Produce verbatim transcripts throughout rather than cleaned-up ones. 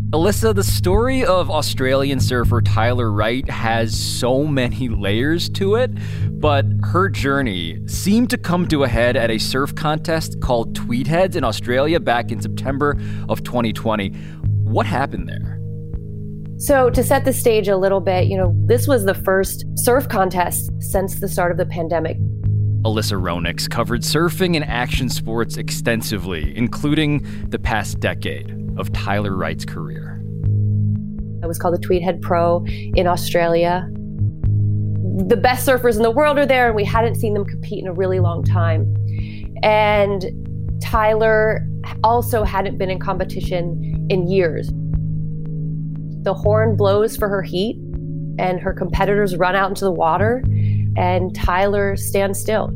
Alyssa, the story of Australian surfer Tyler Wright has so many layers to it, but her journey seemed to come to a head at a surf contest called Tweedheads in Australia back in September of twenty twenty. What happened there? So to set the stage a little bit, you know, this was the first surf contest since the start of the pandemic. Alyssa Ronix covered surfing and action sports extensively, including the past decade of Tyler Wright's career. It was called the Tweedhead Pro in Australia. The best surfers in the world are there, and we hadn't seen them compete in a really long time. And Tyler also hadn't been in competition in years. The horn blows for her heat, and her competitors run out into the water, and Tyler stands still.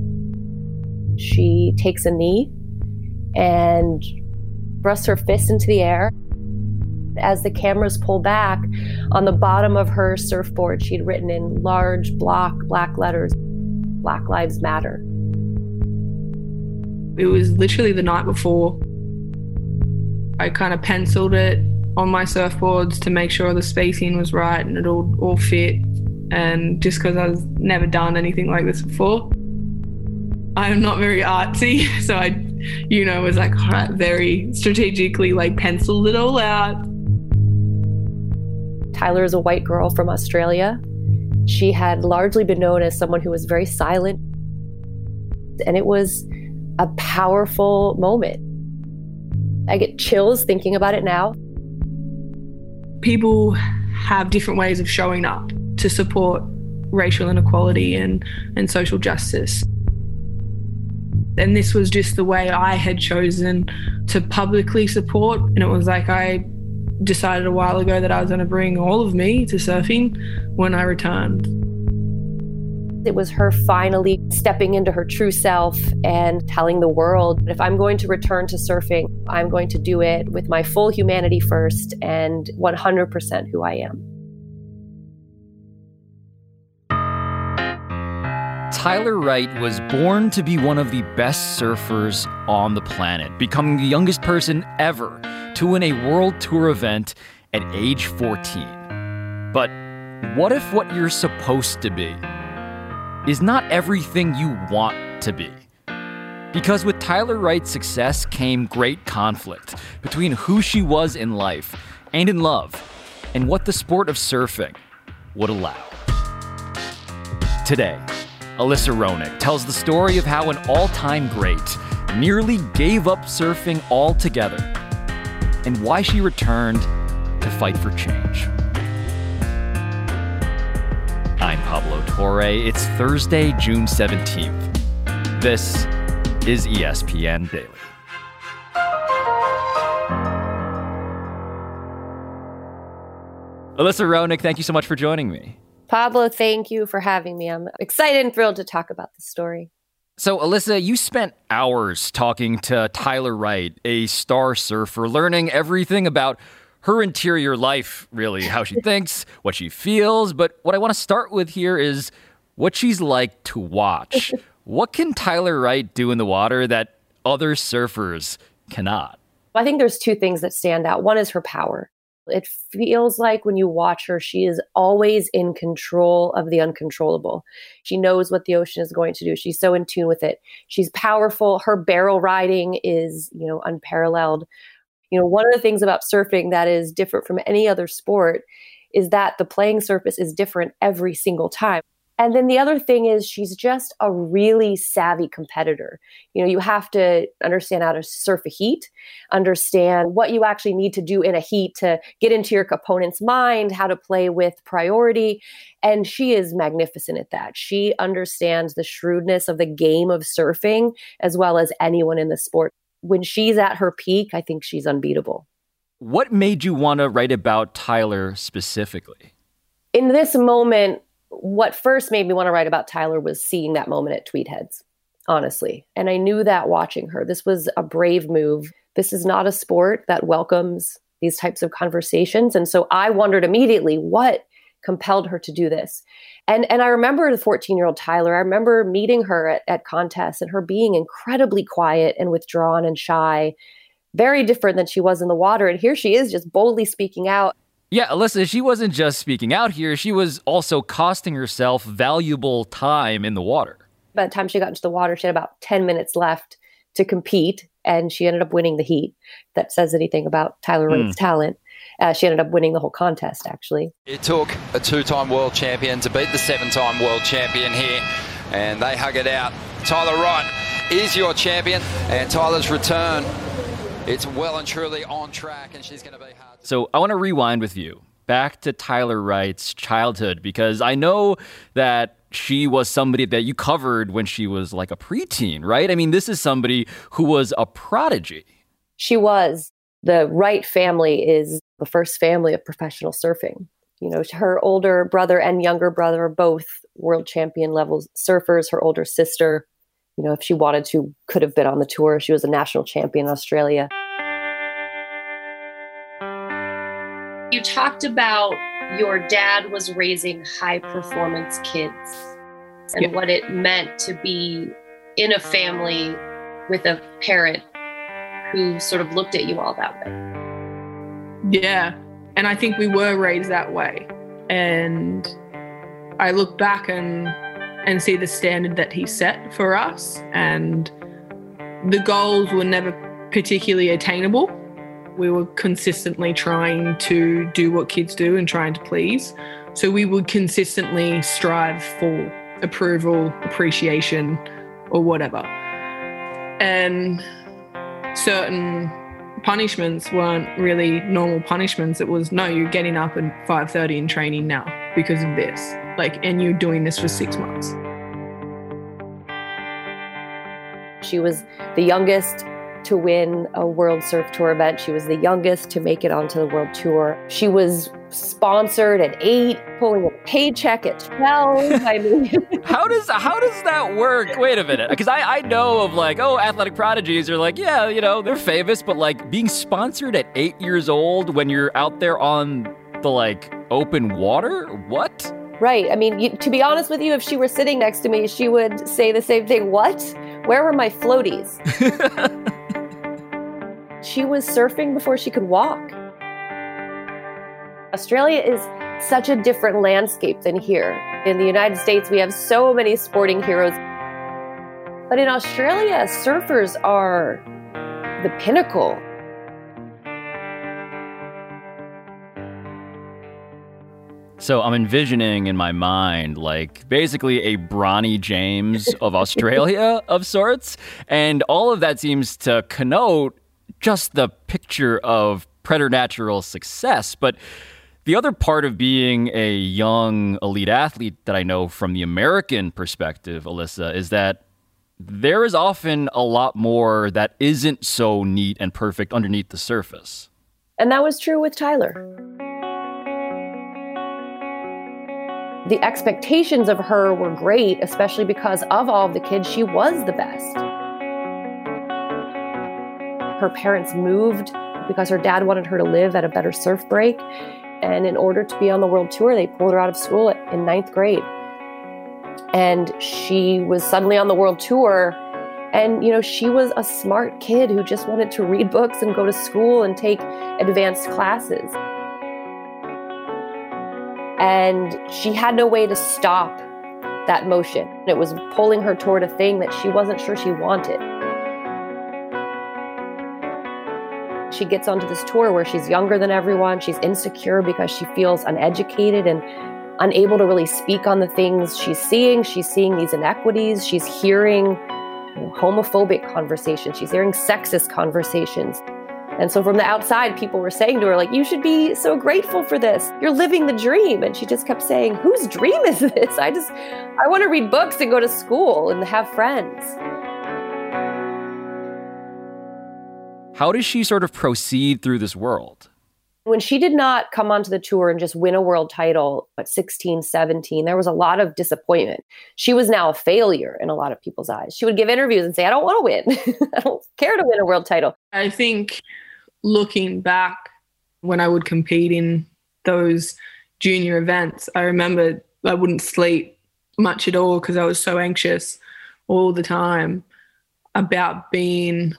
She takes a knee and thrusts her fist into the air. As the cameras pull back, on the bottom of her surfboard, she'd written in large block black letters, Black Lives Matter. It was literally the night before. I kind of penciled it on my surfboards to make sure the spacing was right and it all, all fit. And just because I was never done anything like this before. I'm not very artsy, so I, you know, was like, all right, very strategically like penciled it all out. Tyler is a white girl from Australia. She had largely been known as someone who was very silent. And it was a powerful moment. I get chills thinking about it now. People have different ways of showing up to support racial inequality and, and social justice. And this was just the way I had chosen to publicly support. And it was like I decided a while ago that I was going to bring all of me to surfing when I returned. It was her finally stepping into her true self and telling the world, if I'm going to return to surfing, I'm going to do it with my full humanity first and one hundred percent who I am. Tyler Wright was born to be one of the best surfers on the planet, becoming the youngest person ever to win a world tour event at age fourteen. But what if what you're supposed to be is not everything you want to be? Because with Tyler Wright's success came great conflict between who she was in life and in love, and what the sport of surfing would allow. Today, Alyssa Ronix tells the story of how an all-time great nearly gave up surfing altogether and why she returned to fight for change. I'm Pablo Torre. It's Thursday, June seventeenth. This is E S P N Daily. Alyssa Ronix, thank you so much for joining me. Pablo, thank you for having me. I'm excited and thrilled to talk about this story. So, Alyssa, you spent hours talking to Tyler Wright, a star surfer, learning everything about her interior life, really, how she thinks, what she feels. But what I want to start with here is what she's like to watch. What can Tyler Wright do in the water that other surfers cannot? I think there's two things that stand out. One is her power. It feels like when you watch her, she is always in control of the uncontrollable. She knows what the ocean is going to do. She's so in tune with it. She's powerful. Her barrel riding is, you know, unparalleled. You know, one of the things about surfing that is different from any other sport is that the playing surface is different every single time. And then the other thing is she's just a really savvy competitor. You know, you have to understand how to surf a heat, understand what you actually need to do in a heat to get into your opponent's mind, how to play with priority. And she is magnificent at that. She understands the shrewdness of the game of surfing as well as anyone in the sport. When she's at her peak, I think she's unbeatable. What made you want to write about Tyler specifically? In this moment, what first made me want to write about Tyler was seeing that moment at Tweedheads, honestly. And I knew that watching her. This was a brave move. This is not a sport that welcomes these types of conversations. And so I wondered immediately what compelled her to do this. And and I remember the fourteen-year-old Tyler. I remember meeting her at, at contests and her being incredibly quiet and withdrawn and shy. very different than she was in the water. And here she is just boldly speaking out. Yeah, Alyssa, she wasn't just speaking out here. She was also costing herself valuable time in the water. By the time she got into the water, she had about ten minutes left to compete, and she ended up winning the heat. If that says anything about Tyler Wright's mm. talent. Uh, she ended up winning the whole contest, actually. It took a two-time world champion to beat the seven-time world champion here, and they hug it out. Tyler Wright is your champion, and Tyler's return, it's well and truly on track, and she's going to be hard. So I want to rewind with you back to Tyler Wright's childhood, because I know that she was somebody that you covered when she was like a preteen, right? I mean, this is somebody who was a prodigy. She was. The Wright family is the first family of professional surfing. You know, her older brother and younger brother are both world champion level surfers. Her older sister, you know, if she wanted to, could have been on the tour. She was a national champion in Australia. You talked about your dad was raising high performance kids and yeah. what it meant to be in a family with a parent who sort of looked at you all that way. Yeah. And I think we were raised that way. And I look back and and see the standard that he set for us. And the goals were never particularly attainable. We were consistently trying to do what kids do and trying to please. So we would consistently strive for approval, appreciation, or whatever. And certain punishments weren't really normal punishments. It was, no, you're getting up at five thirty and training now because of this. Like, and you're doing this for six months. She was the youngest to win a World Surf Tour event. She was the youngest to make it onto the World Tour. She was sponsored at eight, pulling a paycheck at twelve. I mean, how does how does that work? Wait a minute, because I, I know of like, oh, athletic prodigies are like, yeah, you know, they're famous, but like being sponsored at eight years old when you're out there on the like open water, what? Right. I mean, you, to be honest with you, if she were sitting next to me, she would say the same thing. What? Where were my floaties? She was surfing before she could walk. Australia is such a different landscape than here. In the United States, we have so many sporting heroes. But in Australia, surfers are the pinnacle. So I'm envisioning in my mind, like, basically a Bronny James of Australia of sorts. And all of that seems to connote just the picture of preternatural success. But the other part of being a young elite athlete that I know from the American perspective, Alyssa, is that there is often a lot more that isn't so neat and perfect underneath the surface. And that was true with Tyler. The expectations of her were great, especially because of all of the kids, she was the best. Her parents moved because her dad wanted her to live at a better surf break. And in order to be on the world tour, they pulled her out of school in ninth grade. And she was suddenly on the world tour. And, you know, she was a smart kid who just wanted to read books and go to school and take advanced classes. And she had no way to stop that motion. It was pulling her toward a thing that she wasn't sure she wanted. She gets onto this tour where she's younger than everyone. She's insecure because she feels uneducated and unable to really speak on the things she's seeing. She's seeing these inequities. She's hearing, you know, homophobic conversations. She's hearing sexist conversations. And so from the outside, people were saying to her, like, you should be so grateful for this. You're living the dream. And she just kept saying, whose dream is this? I just, I want to read books and go to school and have friends. How does she sort of proceed through this world? When she did not come onto the tour and just win a world title at sixteen, seventeen, there was a lot of disappointment. She was now a failure in a lot of people's eyes. She would give interviews and say, I don't want to win. I don't care to win a world title. I think looking back when I would compete in those junior events, I remember I wouldn't sleep much at all because I was so anxious all the time about being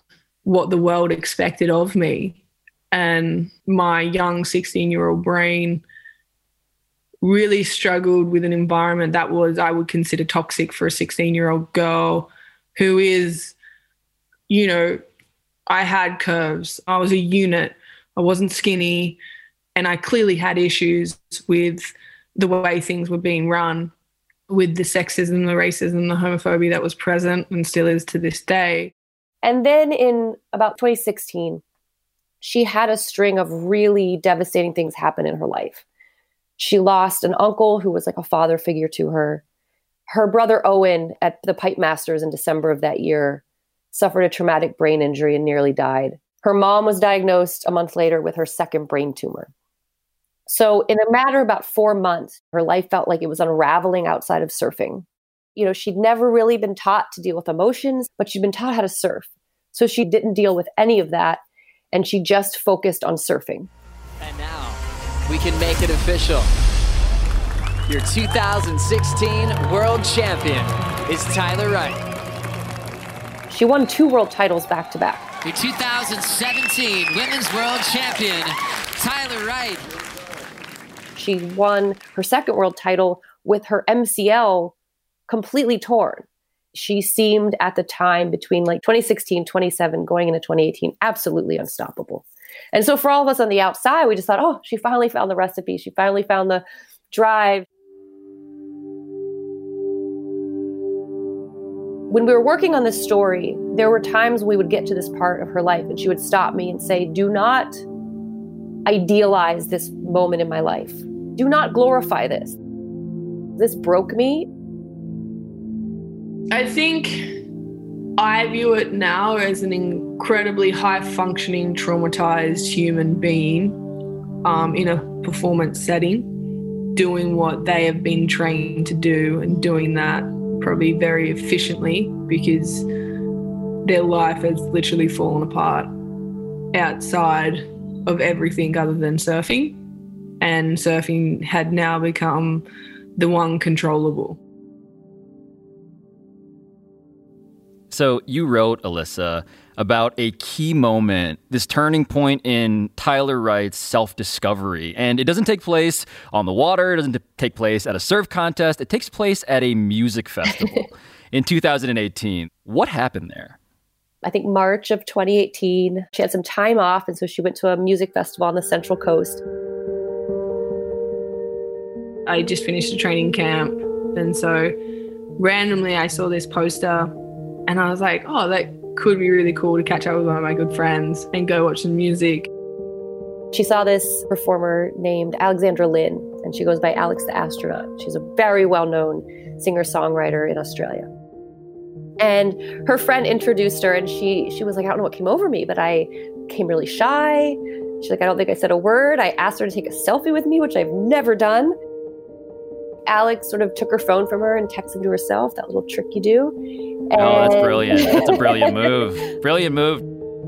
what the world expected of me. And my young sixteen-year-old brain really struggled with an environment that was, I would consider, toxic for a sixteen-year-old girl who is, you know, I had curves. I was a unit. I wasn't skinny. And I clearly had issues with the way things were being run, with the sexism, the racism, the homophobia that was present and still is to this day. And then in about twenty sixteen, she had a string of really devastating things happen in her life. She lost an uncle who was like a father figure to her. Her brother Owen at the Pipe Masters in December of that year suffered a traumatic brain injury and nearly died. Her mom was diagnosed a month later with her second brain tumor. So in a matter of about four months, her life felt like it was unraveling outside of surfing. You know, she'd never really been taught to deal with emotions, but she'd been taught how to surf. So she didn't deal with any of that, and she just focused on surfing. And now we can make it official. Your two thousand sixteen world champion is Tyler Wright. She won two world titles back to back. Your two thousand seventeen women's world champion, Tyler Wright. She won her second world title with her M C L completely torn. She seemed at the time between like twenty sixteen, twenty seven, going into twenty eighteen, absolutely unstoppable. And so for all of us on the outside, we just thought, oh, she finally found the recipe. She finally found the drive. When we were working on this story, there were times we would get to this part of her life and she would stop me and say, do not idealize this moment in my life. Do not glorify this. This broke me. I think I view it now as an incredibly high-functioning, traumatized human being um, in a performance setting, doing what they have been trained to do and doing that probably very efficiently because their life has literally fallen apart outside of everything other than surfing. And surfing had now become the one controllable. So you wrote, Alyssa, about a key moment, this turning point in Tyler Wright's self-discovery. And it doesn't take place on the water. It doesn't take place at a surf contest. It takes place at a music festival in two thousand eighteen. What happened there? I think March of twenty eighteen. She had some time off, and so she went to a music festival on the Central Coast. I just finished a training camp, and so randomly I saw this poster and I was like, oh, that could be really cool to catch up with one of my good friends and go watch some music. She saw this performer named Alexandra Lynn, and she goes by Alex the Astronaut. She's a very well-known singer-songwriter in Australia. And her friend introduced her, and she she was like, I don't know what came over me, but I became really shy. She's like, I don't think I said a word. I asked her to take a selfie with me, which I've never done. Alex sort of took her phone from her and texted to herself, that little trick you do. And... Oh, that's brilliant. That's a brilliant move. Brilliant move.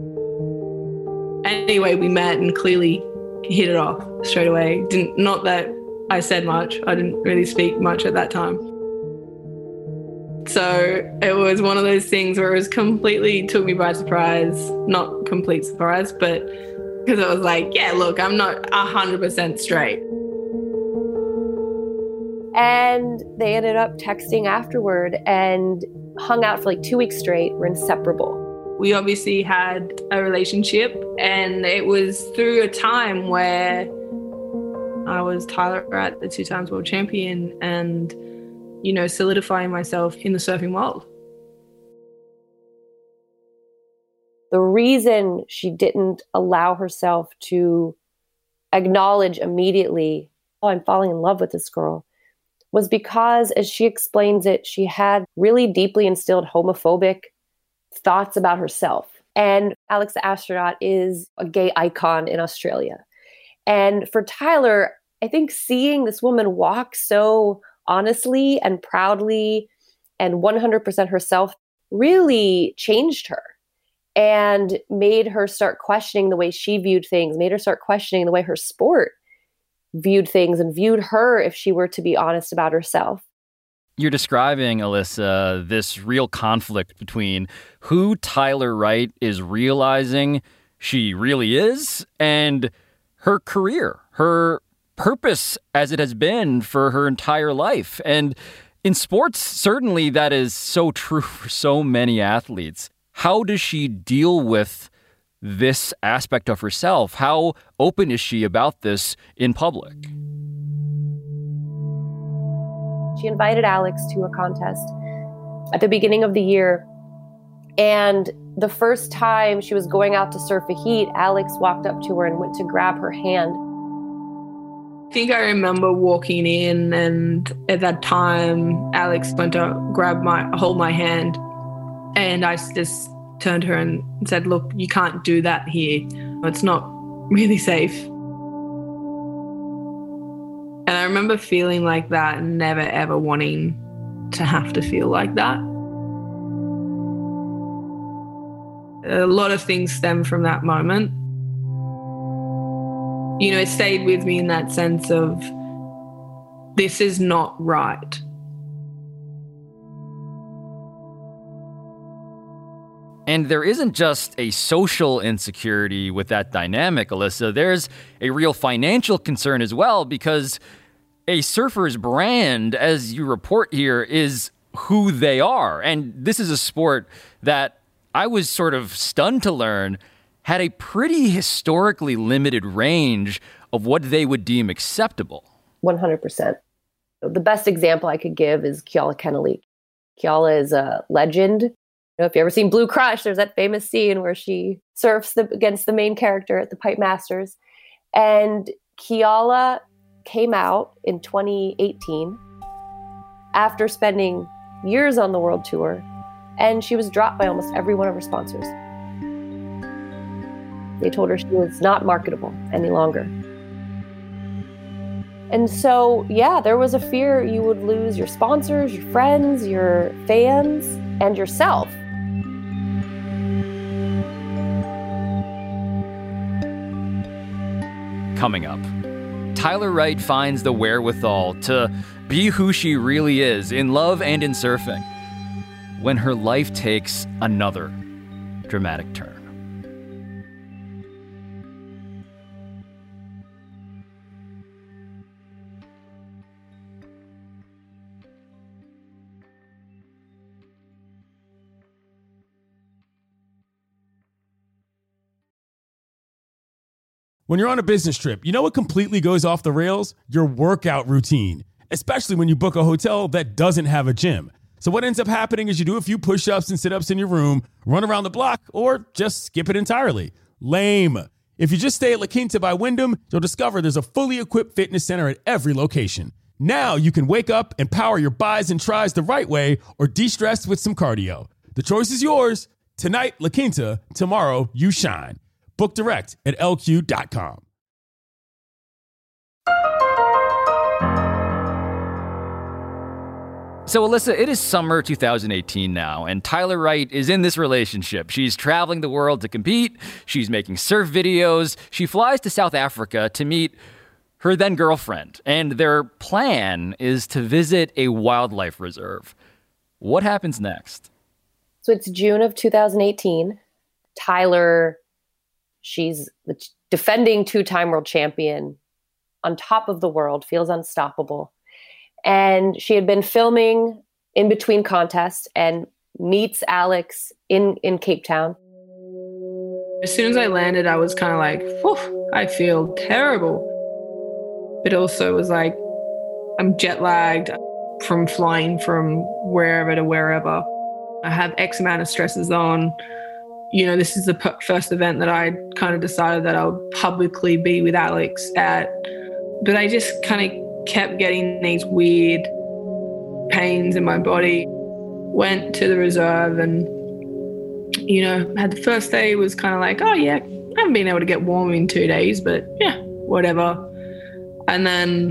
Anyway, we met and clearly hit it off straight away. Didn't Not that I said much. I didn't really speak much at that time. So it was one of those things where it was completely took me by surprise. Not complete surprise, but because I was like, yeah, look, I'm not one hundred percent straight. And they ended up texting afterward and hung out for like two weeks straight. We're inseparable. We obviously had a relationship, and it was through a time where I was Tyler Wright, the two times world champion, and, you know, solidifying myself in the surfing world. The reason she didn't allow herself to acknowledge immediately, oh, I'm falling in love with this girl, was because, as she explains it, she had really deeply instilled homophobic thoughts about herself. And Alex the Astronaut is a gay icon in Australia. And for Tyler, I think seeing this woman walk so honestly and proudly and one hundred percent herself really changed her and made her start questioning the way she viewed things, made her start questioning the way her sport viewed things and viewed her if she were to be honest about herself. You're describing, Alyssa, this real conflict between who Tyler Wright is realizing she really is and her career, her purpose as it has been for her entire life. And in sports, certainly that is so true for so many athletes. How does she deal with this aspect of herself? How open is she about this in public? She invited Alex to a contest at the beginning of the year. And the first time she was going out to surf a heat, Alex walked up to her and went to grab her hand. I think I remember walking in, and at that time, Alex went to grab my, hold my hand. And I just turned to her and said, look, you can't do that here. It's not really safe. And I remember feeling like that and never, ever wanting to have to feel like that. A lot of things stem from that moment. You know, it stayed with me in that sense of, this is not right. And there isn't just a social insecurity with that dynamic, Alyssa. There's a real financial concern as well, because a surfer's brand, as you report here, is who they are. And this is a sport that I was sort of stunned to learn had a pretty historically limited range of what they would deem acceptable. one hundred percent. The best example I could give is Keala Kennelly. Keala is a legend. You know, if you've ever seen Blue Crush, there's that famous scene where she surfs the, against the main character at the Pipe Masters. And Keala came out in twenty eighteen after spending years on the world tour, and she was dropped by almost every one of her sponsors. They told her she was not marketable any longer. And so, yeah, there was a fear you would lose your sponsors, your friends, your fans, and yourself. Coming up, Tyler Wright finds the wherewithal to be who she really is in love and in surfing when her life takes another dramatic turn. When you're on a business trip, you know what completely goes off the rails? Your workout routine, especially when you book a hotel that doesn't have a gym. So what ends up happening is you do a few push-ups and sit-ups in your room, run around the block, or just skip it entirely. Lame. If you just stay at La Quinta by Wyndham, you'll discover there's a fully equipped fitness center at every location. Now you can wake up and power your buys and tries the right way or de-stress with some cardio. The choice is yours. Tonight, La Quinta. Tomorrow, you shine. Book direct at L Q dot com. So, Alyssa, it is summer two thousand eighteen now, and Tyler Wright is in this relationship. She's traveling the world to compete. She's making surf videos. She flies to South Africa to meet her then girlfriend, and their plan is to visit a wildlife reserve. What happens next? So it's June of two thousand eighteen. Tyler, she's the defending two-time world champion, on top of the world, feels unstoppable. And she had been filming in between contests and meets Alex in, in Cape Town. As soon as I landed, I was kind of like, whew, I feel terrible. But also was like, I'm jet lagged from flying from wherever to wherever. I have X amount of stresses on. You know, this is the p- first event that I kind of decided that I would publicly be with Alex at. But I just kind of kept getting these weird pains in my body. Went to the reserve and, you know, had the first day was kind of like, oh yeah, I haven't been able to get warm in two days, but yeah, whatever. And then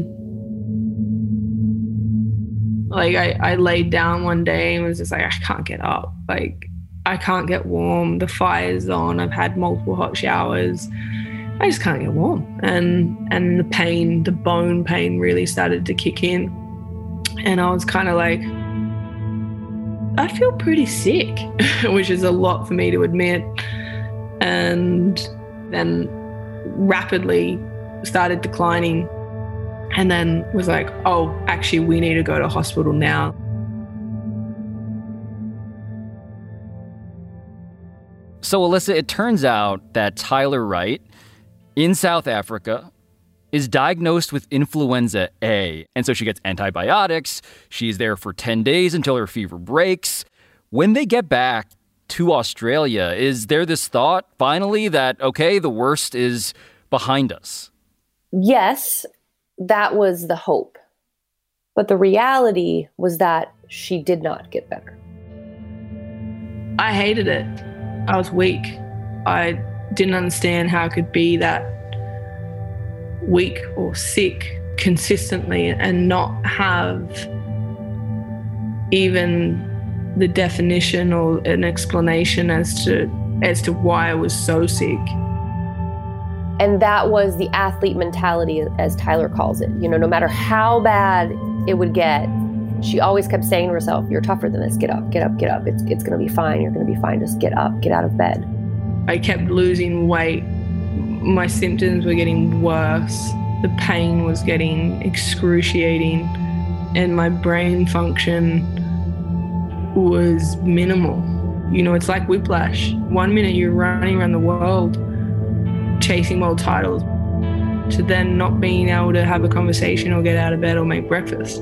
like I, I laid down one day and was just like, I can't get up. Like I can't get warm. The fire's on. I've had multiple hot showers. I just can't get warm. And and the pain, the bone pain really started to kick in. And I was kind of like, I feel pretty sick, which is a lot for me to admit. And then rapidly started declining, and then was like, oh, actually, we need to go to hospital now. So, Alyssa, it turns out that Tyler Wright in South Africa is diagnosed with influenza A. And so she gets antibiotics. She's there for ten days until her fever breaks. When they get back to Australia, is there this thought finally that, okay, the worst is behind us? Yes, that was the hope. But the reality was that she did not get better. I hated it. I was weak. I didn't understand how I could be that weak or sick consistently and not have even the definition or an explanation as to as to why I was so sick. And that was the athlete mentality, as Tyler calls it. You know, no matter how bad it would get, she always kept saying to herself, you're tougher than this. Get up, get up, get up. It's it's going to be fine. You're going to be fine. Just get up, get out of bed. I kept losing weight. My symptoms were getting worse. The pain was getting excruciating. And my brain function was minimal. You know, it's like whiplash. One minute you're running around the world chasing world titles, to then not being able to have a conversation or get out of bed or make breakfast.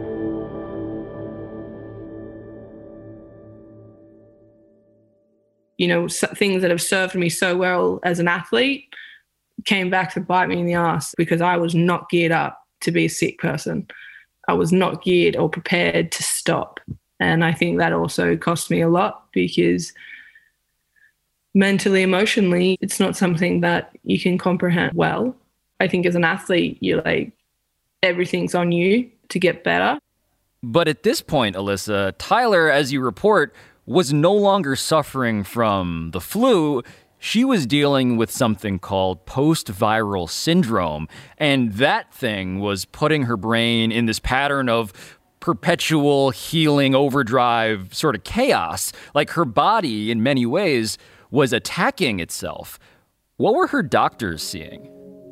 You know, things that have served me so well as an athlete came back to bite me in the ass because I was not geared up to be a sick person. I was not geared or prepared to stop. And I think that also cost me a lot because mentally, emotionally, it's not something that you can comprehend well. I think as an athlete, you're like, everything's on you to get better. But at this point, Alyssa, Tyler, as you report, was no longer suffering from the flu. She was dealing with something called post-viral syndrome. And that thing was putting her brain in this pattern of perpetual healing overdrive sort of chaos. Like her body, in many ways, was attacking itself. What were her doctors seeing?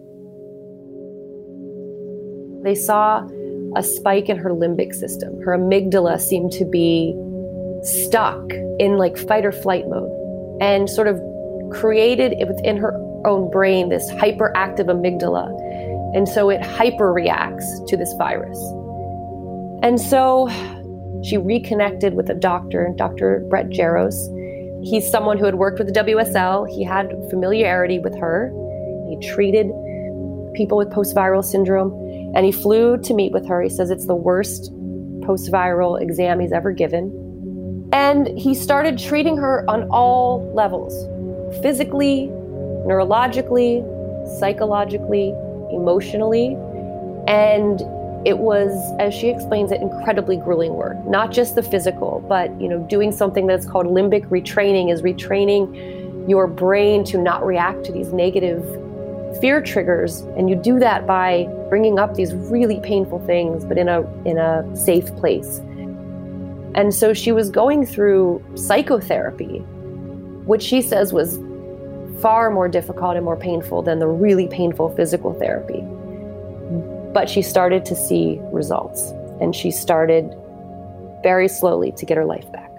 They saw a spike in her limbic system. Her amygdala seemed to be stuck in like fight or flight mode, and sort of created within her own brain this hyperactive amygdala. And so it hyper reacts to this virus. And so she reconnected with a doctor, Doctor Brett Jaros. He's someone who had worked with the W S L. He had familiarity with her. He treated people with post-viral syndrome, and he flew to meet with her. He says it's the worst post-viral exam he's ever given. And he started treating her on all levels, physically, neurologically, psychologically, emotionally. And it was, as she explains it, incredibly grueling work. Not just the physical, but, you know, doing something that's called limbic retraining is retraining your brain to not react to these negative fear triggers. And you do that by bringing up these really painful things, but in a in a safe place. And so she was going through psychotherapy, which she says was far more difficult and more painful than the really painful physical therapy. But she started to see results, and she started very slowly to get her life back.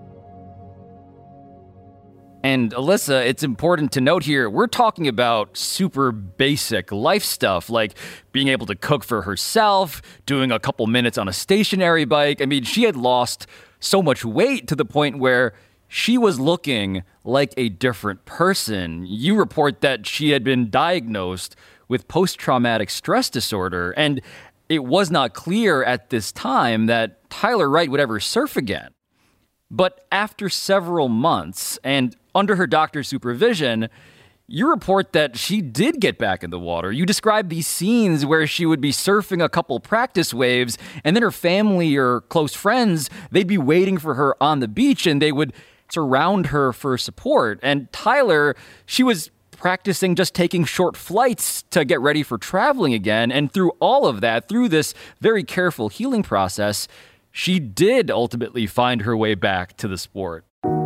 And Alyssa, it's important to note here, we're talking about super basic life stuff, like being able to cook for herself, doing a couple minutes on a stationary bike. I mean, she had lost so much weight to the point where she was looking like a different person. You report that she had been diagnosed with post-traumatic stress disorder, and it was not clear at this time that Tyler Wright would ever surf again. But after several months, and under her doctor's supervision, you report that she did get back in the water. You describe these scenes where she would be surfing a couple practice waves, and then her family or close friends, they'd be waiting for her on the beach, and they would surround her for support. And Tyler, she was practicing just taking short flights to get ready for traveling again. And through all of that, through this very careful healing process, she did ultimately find her way back to the sport.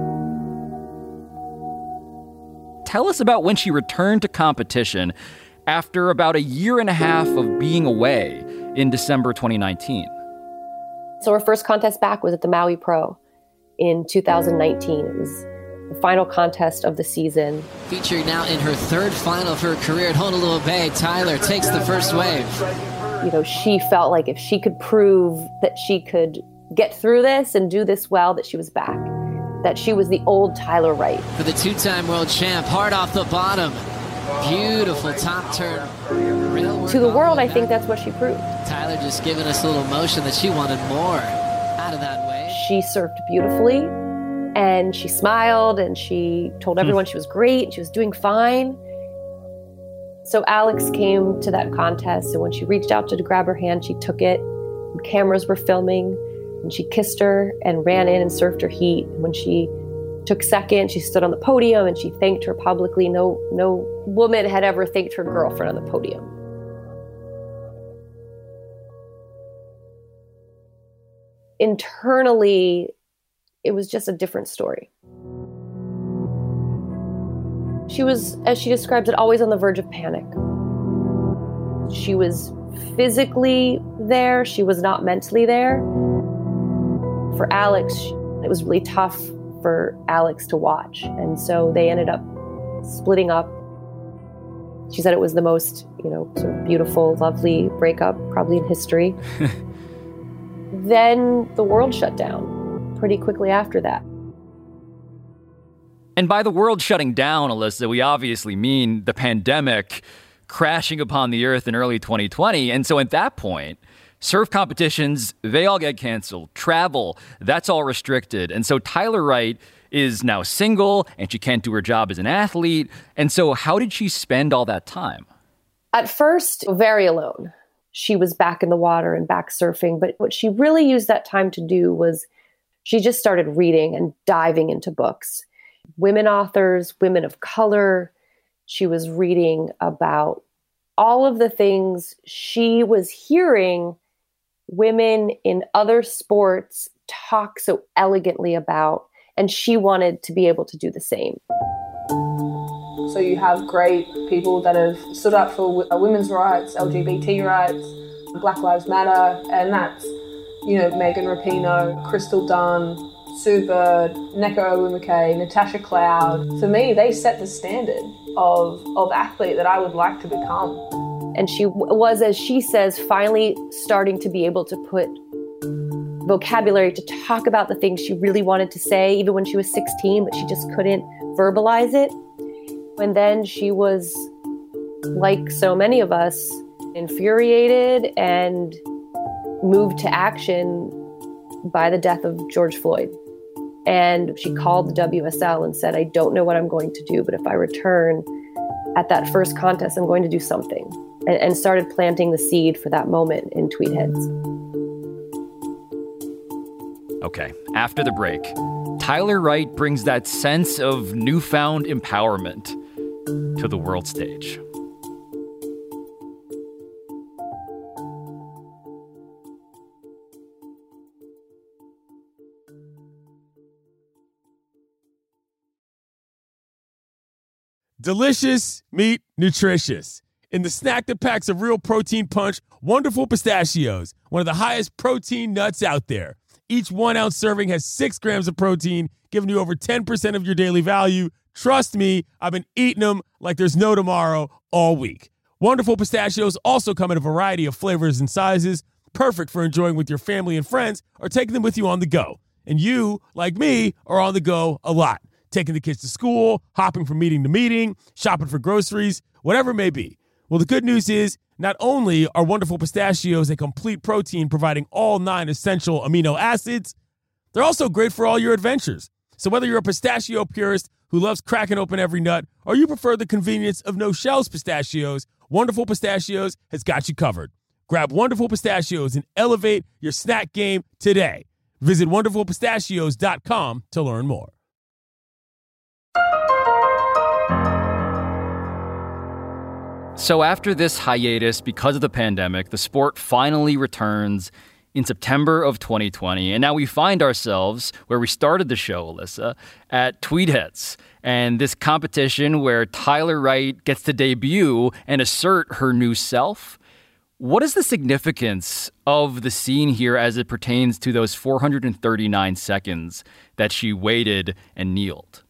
Tell us about when she returned to competition after about a year and a half of being away in December twenty nineteen. So her first contest back was at the Maui Pro in two thousand nineteen. It was the final contest of the season. Featuring now in her third final of her career at Honolulu Bay, Tyler takes the first wave. You know, she felt like if she could prove that she could get through this and do this well, that she was back, that she was the old Tyler Wright. For the two-time world champ, hard off the bottom. Beautiful top turn. To the world, I think that's what she proved. Tyler just giving us a little motion that she wanted more out of that wave. She surfed beautifully, and she smiled, and she told everyone she was great, and she was doing fine. So Alex came to that contest, and when she reached out to grab her hand, she took it. And cameras were filming, and she kissed her and ran in and surfed her heat. When she took second, she stood on the podium and she thanked her publicly. No, no woman had ever thanked her girlfriend on the podium. Internally, it was just a different story. She was, as she describes it, always on the verge of panic. She was physically there. She was not mentally there. For Alex, it was really tough for Alex to watch. And so they ended up splitting up. She said it was the most, you know, sort of beautiful, lovely breakup probably in history. Then the world shut down pretty quickly after that. And by the world shutting down, Alyssa, we obviously mean the pandemic crashing upon the earth in early twenty twenty. And so at that point, surf competitions, they all get canceled. Travel, that's all restricted. And so Tyler Wright is now single and she can't do her job as an athlete. And so how did she spend all that time? At first, very alone. She was back in the water and back surfing. But what she really used that time to do was she just started reading and diving into books. Women authors, women of color. She was reading about all of the things she was hearing women in other sports talk so elegantly about, and she wanted to be able to do the same. So you have great people that have stood up for women's rights, L G B T rights, Black Lives Matter, and that's, you know, Megan Rapinoe, Crystal Dunn, Sue Bird, Neko Owubuike, Natasha Cloud. For me, they set the standard of, of athlete that I would like to become. And she w- was, as she says, finally starting to be able to put vocabulary to talk about the things she really wanted to say, even when she was sixteen, but she just couldn't verbalize it. And then she was, like so many of us, infuriated and moved to action by the death of George Floyd. And she called the W S L and said, I don't know what I'm going to do, but if I return at that first contest, I'm going to do something. And, and started planting the seed for that moment in Tweed Heads. Okay, after the break, Tyler Wright brings that sense of newfound empowerment to the world stage. Delicious meat, nutritious. In the snack that packs a real protein punch, Wonderful Pistachios, one of the highest protein nuts out there. Each one-ounce serving has six grams of protein, giving you over ten percent of your daily value. Trust me, I've been eating them like there's no tomorrow all week. Wonderful Pistachios also come in a variety of flavors and sizes, perfect for enjoying with your family and friends or taking them with you on the go. And you, like me, are on the go a lot. Taking the kids to school, hopping from meeting to meeting, shopping for groceries, whatever it may be. Well, the good news is not only are Wonderful Pistachios a complete protein providing all nine essential amino acids, they're also great for all your adventures. So whether you're a pistachio purist who loves cracking open every nut or you prefer the convenience of no shells pistachios, Wonderful Pistachios has got you covered. Grab Wonderful Pistachios and elevate your snack game today. Visit wonderful pistachios dot com to learn more. So after this hiatus, because of the pandemic, the sport finally returns in September of twenty twenty. And now we find ourselves where we started the show, Alyssa, at Tweedheads. And this competition where Tyler Wright gets to debut and assert her new self. What is the significance of the scene here as it pertains to those four hundred thirty-nine seconds that she waited and kneeled?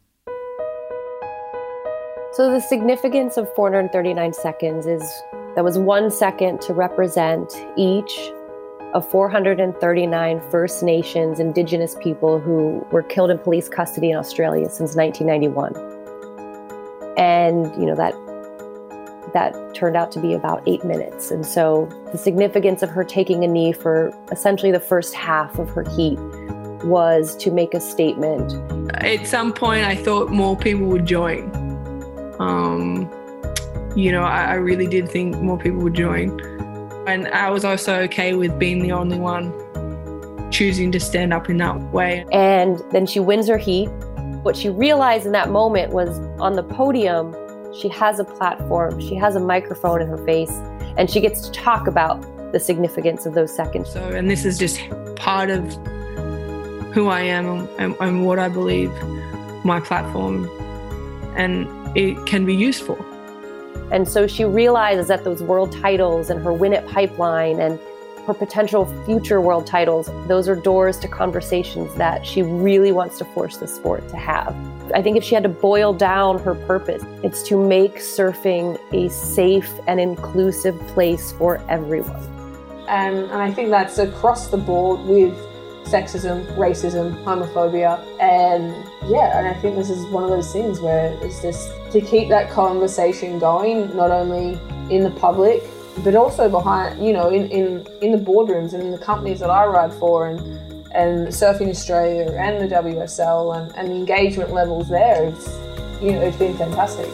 So the significance of four hundred thirty-nine seconds is that was one second to represent each of four hundred thirty-nine First Nations Indigenous people who were killed in police custody in Australia since nineteen ninety-one. And, you know, that that turned out to be about eight minutes. And so the significance of her taking a knee for essentially the first half of her heat was to make a statement. At some point, I thought more people would join. Um, you know, I, I really did think more people would join. And I was also okay with being the only one choosing to stand up in that way. And then she wins her heat. What she realized in that moment was on the podium, she has a platform, she has a microphone in her face, and she gets to talk about the significance of those seconds. So, and this is just part of who I am and, and what I believe, my platform, and it can be useful. And so she realizes that those world titles and her Win It pipeline and her potential future world titles, those are doors to conversations that she really wants to force the sport to have. I think if she had to boil down her purpose, it's to make surfing a safe and inclusive place for everyone. And, and I think that's across the board with sexism, racism, homophobia, and yeah, and I think this is one of those things where it's just to keep that conversation going, not only in the public, but also behind, you know, in, in, in the boardrooms and in the companies that I ride for, and and Surfing Australia and the W S L, and, and the engagement levels there. It's, you know, it's been fantastic.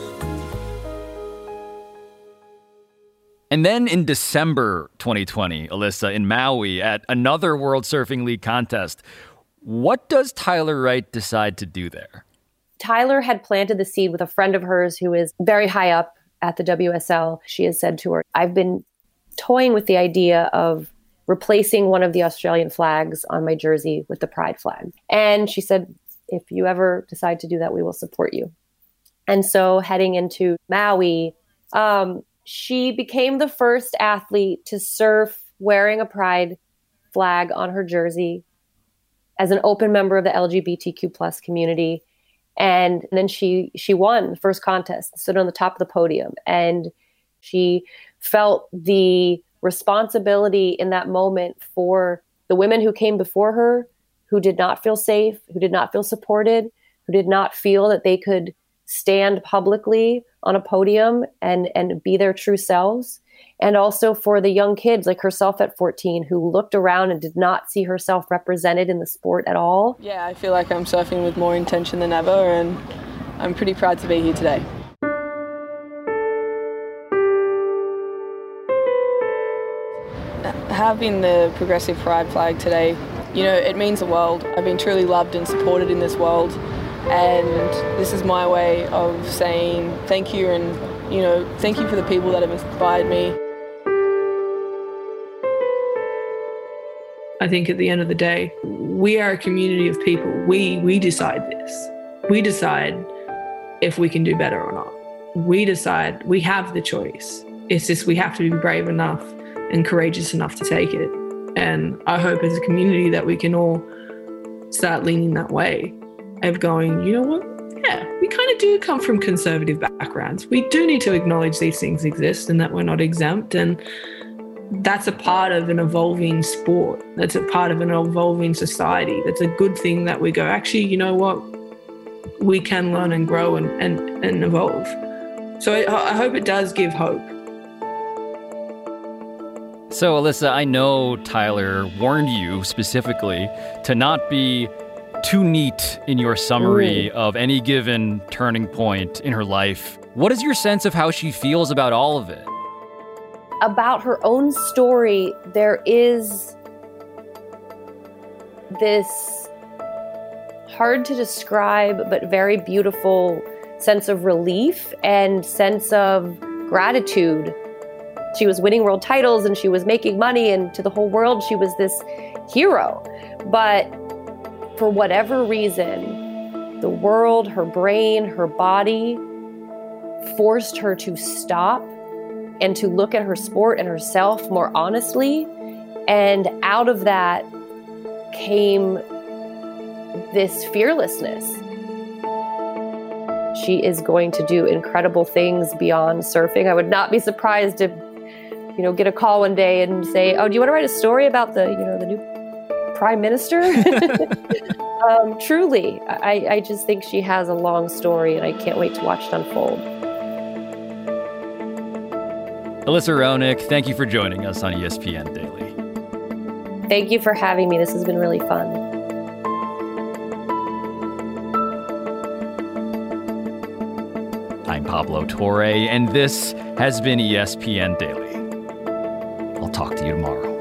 And then in December twenty twenty, Alyssa, in Maui at another World Surfing League contest, what does Tyler Wright decide to do there? Tyler had planted the seed with a friend of hers who is very high up at the W S L. She has said to her, I've been toying with the idea of replacing one of the Australian flags on my jersey with the Pride flag. And she said, if you ever decide to do that, we will support you. And so heading into Maui, um, she became the first athlete to surf wearing a Pride flag on her jersey as an open member of the L G B T Q plus community. And then she she won the first contest, stood on the top of the podium. And she felt the responsibility in that moment for the women who came before her, who did not feel safe, who did not feel supported, who did not feel that they could stand publicly on a podium and, and be their true selves. And also for the young kids like herself at fourteen who looked around and did not see herself represented in the sport at all. Yeah, I feel like I'm surfing with more intention than ever, and I'm pretty proud to be here today. Having the Progressive Pride flag today, you know, it means the world. I've been truly loved and supported in this world, and this is my way of saying thank you, and, you know, thank you for the people that have inspired me. I think at the end of the day, we are a community of people. We we decide this. We decide if we can do better or not. We decide, we have the choice. It's just we have to be brave enough and courageous enough to take it. And I hope as a community that we can all start leaning that way of going, you know what? Yeah, we kind of do come from conservative backgrounds. We do need to acknowledge these things exist and that we're not exempt. And that's a part of an evolving sport. That's a part of an evolving society. That's a good thing that we go, actually, you know what? We can learn and grow and, and, and evolve. So I, I hope it does give hope. So, Alyssa, I know Tyler warned you specifically to not be too neat in your summary Ooh. of any given turning point in her life. What is your sense of how she feels about all of it? About her own story, there is this hard to describe but very beautiful sense of relief and sense of gratitude. She was winning world titles and she was making money, and to the whole world, she was this hero. But for whatever reason, the world, her brain, her body forced her to stop and to look at her sport and herself more honestly. And out of that came this fearlessness. She is going to do incredible things beyond surfing. I would not be surprised to, you know, get a call one day and say, "Oh, do you want to write a story about the, you know, the new prime minister?" um, truly, I, I just think she has a long story, and I can't wait to watch it unfold. Alyssa Raonic, thank you for joining us on E S P N Daily. Thank you for having me. This has been really fun. I'm Pablo Torre, and this has been E S P N Daily. I'll talk to you tomorrow.